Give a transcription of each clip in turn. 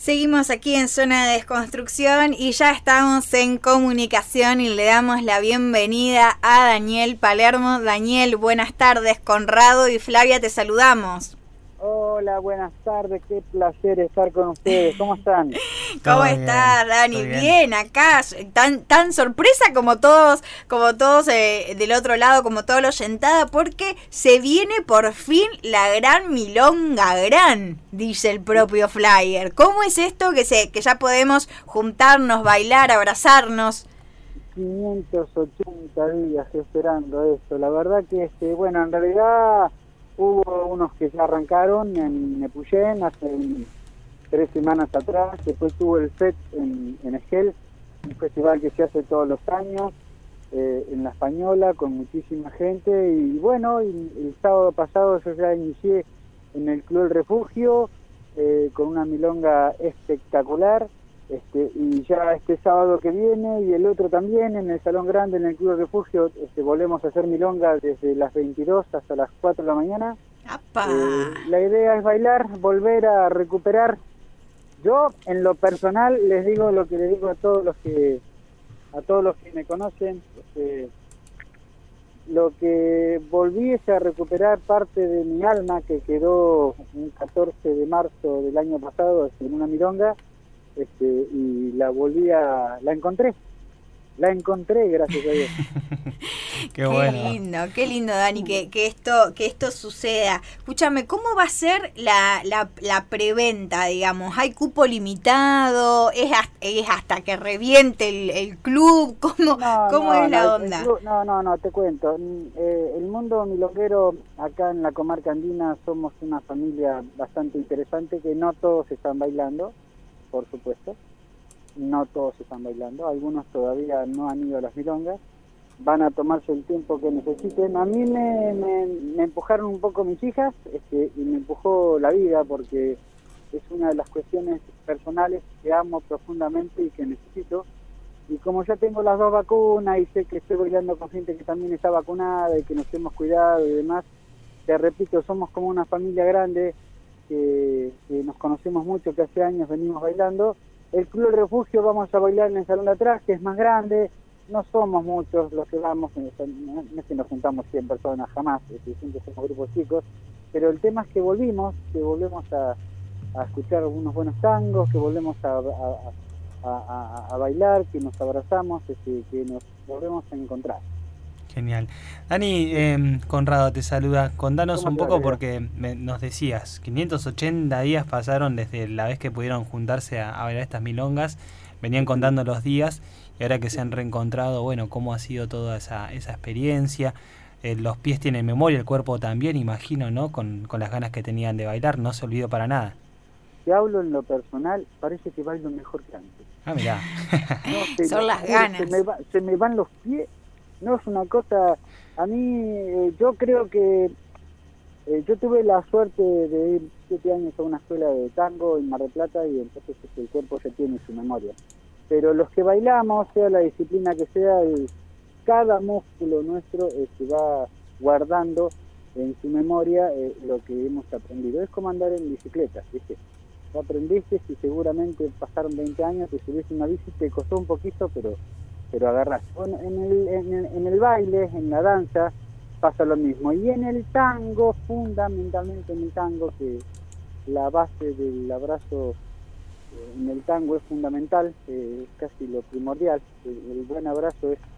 Seguimos aquí en Zona de Desconstrucción y ya estamos en comunicación y le damos la bienvenida a Daniel Palermo. Daniel, buenas tardes. Conrado y Flavia, te saludamos. Hola, buenas tardes, qué placer estar con ustedes. ¿Cómo están? ¿Cómo estás, Dani? Bien, acá, tan sorpresa como todos del otro lado, como toda la oyentada, porque se viene por fin la gran milonga gran, dice el propio flyer. ¿Cómo es esto que ya podemos juntarnos, bailar, abrazarnos? 580 días esperando esto. La verdad que, bueno, en realidad hubo unos que ya arrancaron en Nepuyén hace 3 semanas atrás. Después tuvo el FET en Esquel, un festival que se hace todos los años en La Española con muchísima gente. Y bueno, el sábado pasado yo ya inicié en el Club El Refugio con una milonga espectacular. Y ya este sábado que viene y el otro también en el Salón Grande en el Club del Refugio volvemos a hacer milonga desde las 22 hasta las 4 de la mañana. La idea es bailar, volver a recuperar. Yo en lo personal les digo lo que les digo a todos los que me conocen, lo que volví es a recuperar parte de mi alma que quedó un 14 de marzo del año pasado en una milonga. Y la encontré, gracias a Dios. Qué bueno. Qué lindo, Dani, que esto suceda. Escúchame, ¿cómo va a ser la preventa, digamos? ¿Hay cupo limitado? ¿Es hasta que reviente el club? ¿Cómo es la onda? No, te cuento. El mundo milonguero, acá en la comarca andina, somos una familia bastante interesante que no todos están bailando. Por supuesto, no todos están bailando, algunos todavía no han ido a las milongas, van a tomarse el tiempo que necesiten. A mí me empujaron un poco mis hijas y me empujó la vida porque es una de las cuestiones personales que amo profundamente y que necesito. Y como ya tengo las 2 vacunas y sé que estoy bailando con gente que también está vacunada y que nos hemos cuidado y demás, te repito, somos como una familia grande que nos conocemos mucho, que hace años venimos bailando. El Club del Refugio vamos a bailar en el salón de atrás, que es más grande, no somos muchos los que vamos, no es que nos juntamos 100 personas, jamás, siempre somos grupos chicos, pero el tema es que volvemos a escuchar algunos buenos tangos, que volvemos a bailar, que nos abrazamos, que nos volvemos a encontrar. Genial. Dani, Conrado te saluda. Contanos un poco porque nos decías, 580 días pasaron desde la vez que pudieron juntarse a bailar estas milongas, venían contando los días y ahora que se han reencontrado, bueno, cómo ha sido toda esa experiencia. Los pies tienen memoria, el cuerpo también, imagino, ¿no? Con las ganas que tenían de bailar, no se olvidó para nada. Si hablo en lo personal, parece que bailo mejor que antes. Mirá. Son las ganas. Se me van los pies. No, es una cosa, a mí, yo creo que yo tuve la suerte de ir 7 años a una escuela de tango en Mar del Plata y entonces el cuerpo ya tiene su memoria. Pero los que bailamos, sea la disciplina que sea, cada músculo nuestro va guardando en su memoria lo que hemos aprendido. Es como andar en bicicleta, ¿viste? Lo aprendiste y seguramente pasaron 20 años, te subiste una bici, te costó un poquito, pero agarrás. Bueno, en el baile, en la danza, pasa lo mismo. Y en el tango, fundamentalmente en el tango, que la base del abrazo en el tango es fundamental, es casi lo primordial. El buen abrazo es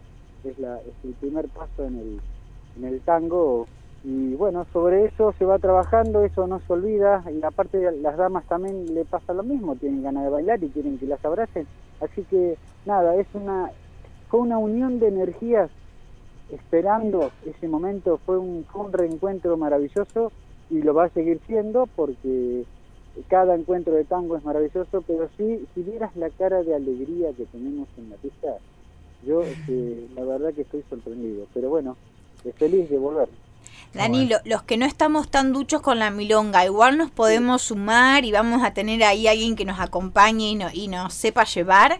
el primer paso en el tango. Y bueno, sobre eso se va trabajando, eso no se olvida. Y aparte las damas también le pasa lo mismo, tienen ganas de bailar y quieren que las abracen. Así que nada, fue una unión de energías esperando ese momento, fue un reencuentro maravilloso y lo va a seguir siendo porque cada encuentro de tango es maravilloso, pero sí, si vieras la cara de alegría que tenemos en la pista, yo la verdad que estoy sorprendido, pero bueno, feliz de volver. Dani, los que no estamos tan duchos con la milonga, igual nos podemos sumar y vamos a tener ahí alguien que nos acompañe y nos sepa llevar.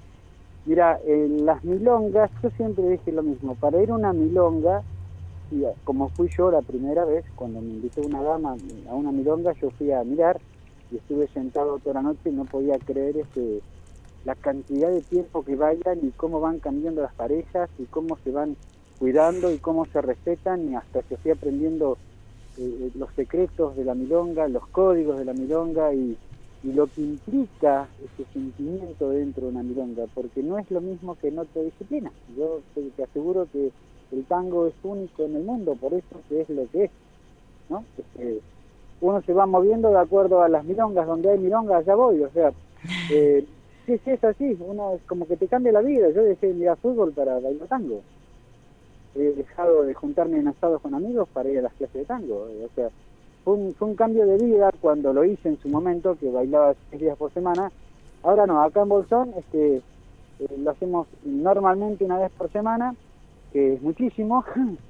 Mira, en las milongas, yo siempre dije lo mismo, para ir a una milonga, y como fui yo la primera vez, cuando me invitó una dama a una milonga, yo fui a mirar, y estuve sentado toda la noche y no podía creer la cantidad de tiempo que bailan y cómo van cambiando las parejas y cómo se van cuidando y cómo se respetan, y hasta que fui aprendiendo los secretos de la milonga, los códigos de la milonga y lo que implica ese sentimiento dentro de una milonga, porque no es lo mismo que en otra disciplina. Yo te aseguro que el tango es único en el mundo, por eso que es lo que es, ¿no? Uno se va moviendo de acuerdo a las milongas, donde hay milongas allá voy, o sea, sí, es así, uno es como que te cambia la vida. Yo dejé de mirar fútbol para bailar tango, he dejado de juntarme en asados con amigos para ir a las clases de tango, o sea, fue un cambio de vida cuando lo hice en su momento, que bailaba 6 días por semana. Ahora no, acá en Bolsón lo hacemos normalmente una vez por semana, que es muchísimo.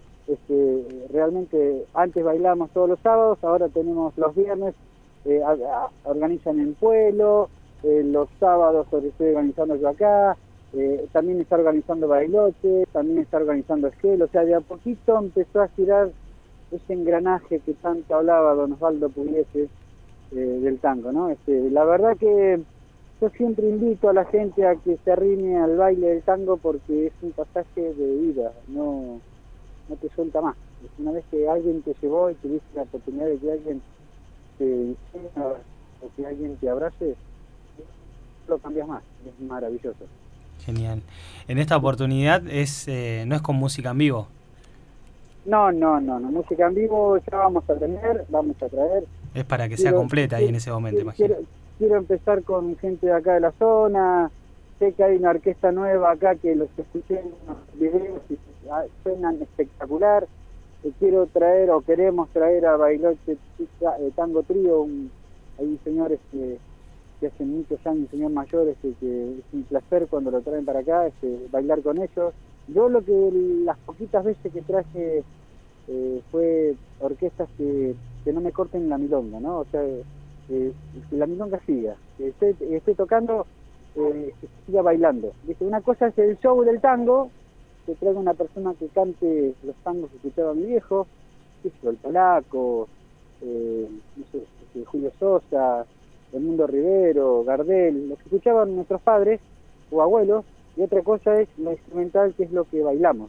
Realmente antes bailábamos todos los sábados, ahora tenemos los viernes, organizan en Pueblo, los sábados estoy organizando yo acá, también está organizando Bariloche, también está organizando Esquel, o sea, de a poquito empezó a girar ese engranaje que tanto hablaba don Osvaldo Pugliese del tango, ¿no? La verdad que yo siempre invito a la gente a que se arrime al baile del tango, porque es un pasaje de vida, no te suelta más. Una vez que alguien te llevó y tuviste la oportunidad de que alguien te enseñe o que alguien te abrace, lo cambias más, es maravilloso. Genial. En esta oportunidad no es con música en vivo. No, música en vivo ya vamos a traer. Es para que sea completa ahí en ese momento, imagino. Quiero empezar con gente de acá de la zona. Sé que hay una orquesta nueva acá que los escuché en unos videos y suenan espectacular. Quiero traer, o queremos traer a Bariloche Tango Trío, hay un señor que hace muchos años, un señor mayor, que es un placer cuando lo traen para acá, bailar con ellos. Yo las poquitas veces que traje fue orquestas que no me corten la milonga, ¿no? O sea, que la milonga siga, que esté tocando, que siga bailando. ¿Viste? Una cosa es el show del tango, que traiga una persona que cante los tangos que escuchaba mi viejo, el Polaco, no sé, Julio Sosa, Edmundo Rivero, Gardel, lo que escuchaban nuestros padres o abuelos. Y otra cosa es la instrumental, que es lo que bailamos.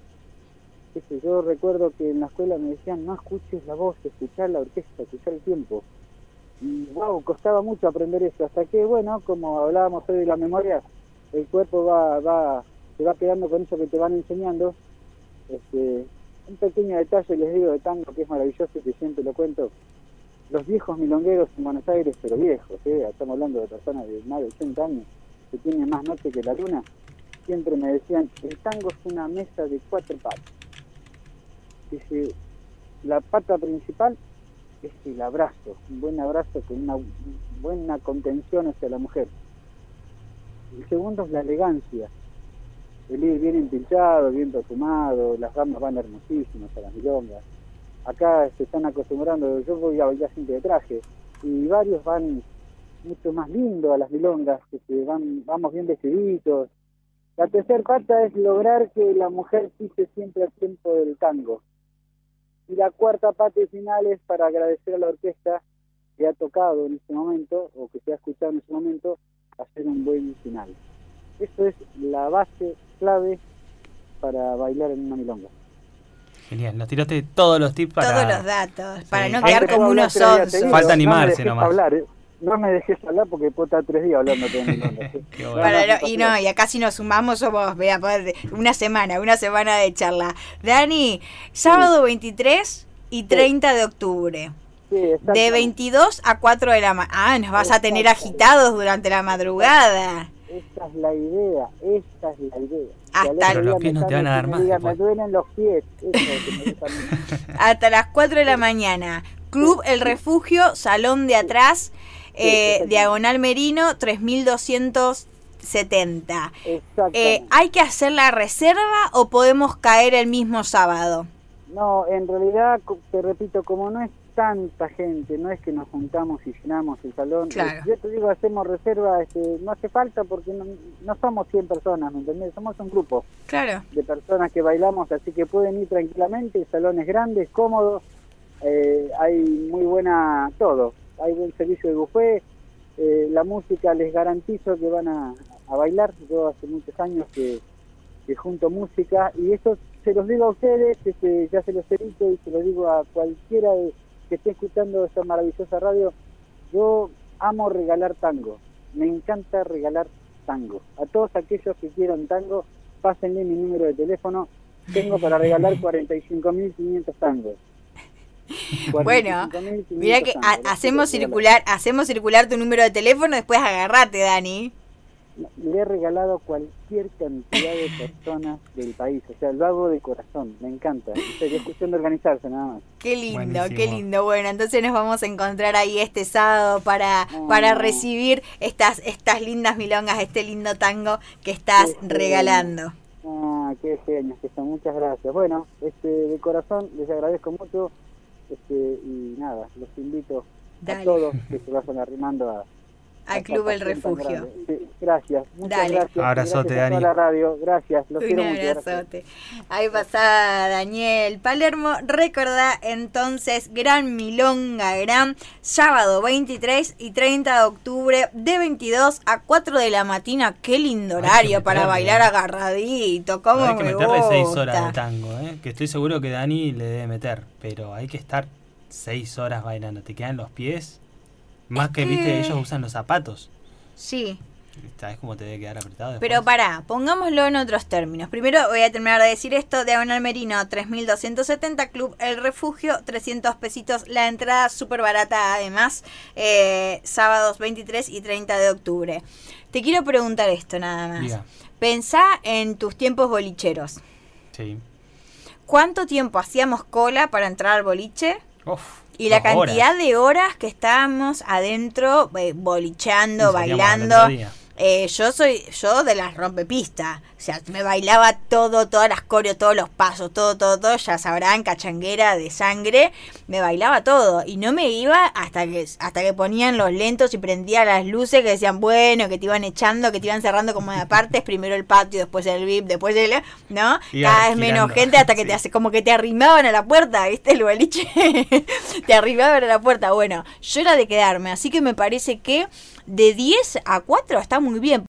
Yo recuerdo que en la escuela me decían, no escuches la voz, escuchar la orquesta, escuchar el tiempo. Y wow, costaba mucho aprender eso, hasta que, bueno, como hablábamos hoy de la memoria, el cuerpo se va quedando con eso que te van enseñando. Un pequeño detalle les digo de tango que es maravilloso y que siempre lo cuento. Los viejos milongueros en Buenos Aires, pero viejos, estamos hablando de personas de más de 80 años, que tienen más noche que la luna, siempre me decían, el tango es una mesa de 4 patas. Dice, la pata principal es el abrazo, un buen abrazo con una buena contención hacia la mujer. El segundo es la elegancia, el ir bien empilchado, bien perfumado, las damas van hermosísimas a las milongas. Acá se están acostumbrando, yo voy a bailar siempre de traje, y varios van mucho más lindos a las milongas, vamos bien vestiditos. La tercera pata es lograr que la mujer pise siempre al tiempo del tango. Y la cuarta pata y final es para agradecer a la orquesta que ha tocado en este momento, o que se ha escuchado en este momento, hacer un buen final. Eso es la base clave para bailar en una milonga. Genial, nos tiraste todos los tips para... Todos los datos, para sí. no quedar como unos sonsos. Falta animarse nomás. No me dejes hablar porque puedo estar 3 días hablando de milonga. Bueno. Y acá si nos sumamos somos, una semana de charla. Dani, sábado 23 y 30 de octubre. Sí, de 22 a 4 de la mañana. Nos vas a tener agitados durante la madrugada. Esa es la idea. Pero los pies no te van a dar más. Me duelen los pies. Hasta las 4 de la mañana. Club El Refugio, salón de atrás, Diagonal Merino, 3270. ¿Hay que hacer la reserva o podemos caer el mismo sábado? No, en realidad, te repito, como no es tanta gente, no es que nos juntamos y llenamos el salón. Claro. Yo te digo, hacemos reserva, no hace falta porque no somos 100 personas, ¿me entendés? Somos un grupo de personas que bailamos, así que pueden ir tranquilamente, salones grandes, cómodos, hay muy buena todo, hay buen servicio de buffet, la música les garantizo que van a bailar. Yo hace muchos años que junto música, y eso se los digo a ustedes, ya se los he dicho y se los digo a cualquiera que esté escuchando esta maravillosa radio. Yo amo regalar tango, me encanta regalar tango. A todos aquellos que quieran tango, pásenle mi número de teléfono. Tengo para regalar 45.500 tangos. Bueno, mira que hacemos circular tu número de teléfono, después agarrate, Dani. Le he regalado cualquier cantidad de personas del país, o sea, lo hago de corazón, me encanta. Es cuestión de organizarse nada más. Qué lindo, Buenísimo. qué lindo. Bueno, entonces nos vamos a encontrar ahí este sábado para recibir estas lindas milongas, este lindo tango que estás regalando. Qué genios que son, muchas gracias. Bueno, de corazón les agradezco mucho, y nada, los invito a todos que se vayan arrimando al Club El Refugio. Sí, gracias, muchas Dale. gracias. Abrazote, Gracias a toda Dani. la radio, gracias, los quiero Un mucho. Gracias. abrazote. Ahí pasaba Daniel Palermo. Recordá entonces, Gran Milonga Gran, sábado 23 y 30 de octubre, de 22 a 4 de la mañana. Qué lindo horario para bailar agarradito. ¿Cómo Hay que me meterle gusta? 6 horas de tango, que estoy seguro que Dani le debe meter, pero hay que estar 6 horas bailando. Te quedan los pies, más que, viste, ellos usan los zapatos. Sí. ¿Sabes cómo te debe quedar apretado después? Pero pará, pongámoslo en otros términos. Primero voy a terminar de decir esto. Diagonal Merino, 3.270. Club El Refugio, 300 pesitos. La entrada súper barata además. Sábados 23 y 30 de octubre. Te quiero preguntar esto nada más. Diga. Pensá en tus tiempos bolicheros. Sí. ¿Cuánto tiempo hacíamos cola para entrar al boliche? Uf, Y la 2 cantidad horas. de horas que estábamos adentro, bolicheando, Y salíamos bailando. al otro día. Yo de las rompepista, o sea, me bailaba todo, todas las coreos, todos los pasos, todo, ya sabrán, cachanguera de sangre, me bailaba todo y no me iba hasta que ponían los lentos y prendía las luces que decían, bueno, que te iban echando, que te iban cerrando como de partes, primero el patio, después el VIP, después el, ¿no? Iba Cada vez menos girando. gente hasta que Sí. como que te arrimaban a la puerta, ¿viste? El boliche te arrimaban a la puerta. Bueno, yo era de quedarme, así que me parece que de 10 a 4 está muy bien.